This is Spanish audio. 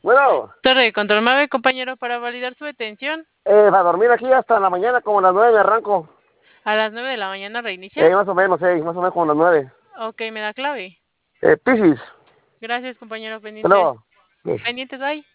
Bueno, Torre de control, ¿me compañero para validar su detención? va a dormir aquí hasta la mañana, como a las 9 me arranco. A las 9 de la mañana reinicia. Más o menos como las 9. Ok, me da clave. Piscis, Gracias, compañero, hasta pendientes. luego. Sí. Pendientes, bye.